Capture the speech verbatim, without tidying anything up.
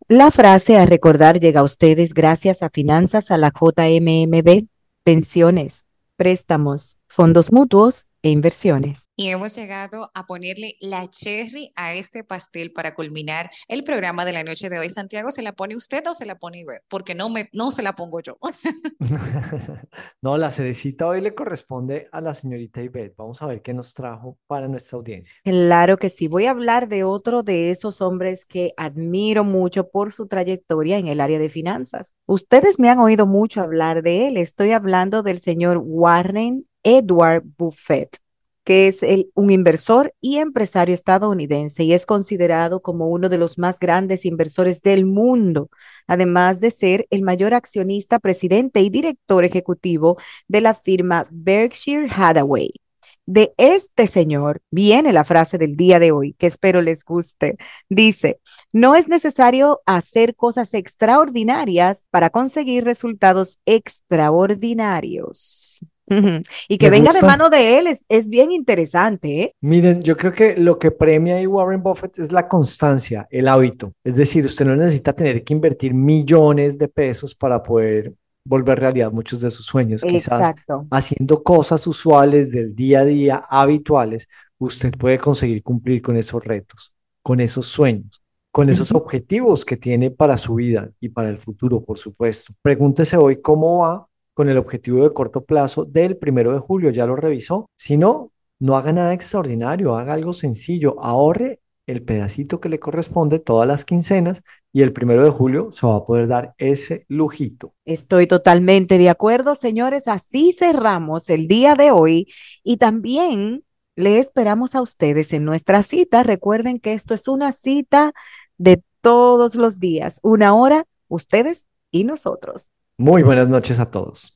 La frase a recordar llega a ustedes gracias a Finanzas a la J M M B, pensiones, préstamos, fondos mutuos e inversiones. Y hemos llegado a ponerle la cherry a este pastel para culminar el programa de la noche de hoy. Santiago, ¿se la pone usted o se la pone Ivette? Porque no me, no se la pongo yo. No, la cerecita hoy le corresponde a la señorita Ivette. Vamos a ver qué nos trajo para nuestra audiencia. Claro que sí, voy a hablar de otro de esos hombres que admiro mucho por su trayectoria en el área de finanzas. Ustedes me han oído mucho hablar de él. Estoy hablando del señor Warren Edward Buffett, que es el- un inversor y empresario estadounidense y es considerado como uno de los más grandes inversores del mundo, además de ser el mayor accionista, presidente y director ejecutivo de la firma Berkshire Hathaway. De este señor viene la frase del día de hoy, que espero les guste. Dice, no es necesario hacer cosas extraordinarias para conseguir resultados extraordinarios. Ujú. Y que Me venga de gusta. mano de él es, es bien interesante, ¿eh? Miren, yo creo que lo que premia ahí Warren Buffett es la constancia, el hábito. Es decir, usted no necesita tener que invertir millones de pesos para poder volver realidad muchos de sus sueños. Quizás Exacto. haciendo cosas usuales del día a día, habituales, usted puede conseguir cumplir con esos retos, con esos sueños, con esos Ujú. objetivos que tiene para su vida y para el futuro, por supuesto. Pregúntese hoy cómo va con el objetivo de corto plazo del primero de julio. ¿Ya lo revisó? Si no, no haga nada extraordinario, haga algo sencillo, ahorre el pedacito que le corresponde todas las quincenas y el primero de julio se va a poder dar ese lujito. Estoy totalmente de acuerdo, señores. Así cerramos el día de hoy y también le esperamos a ustedes en nuestra cita. Recuerden que esto es una cita de todos los días, una hora, ustedes y nosotros. Muy buenas noches a todos.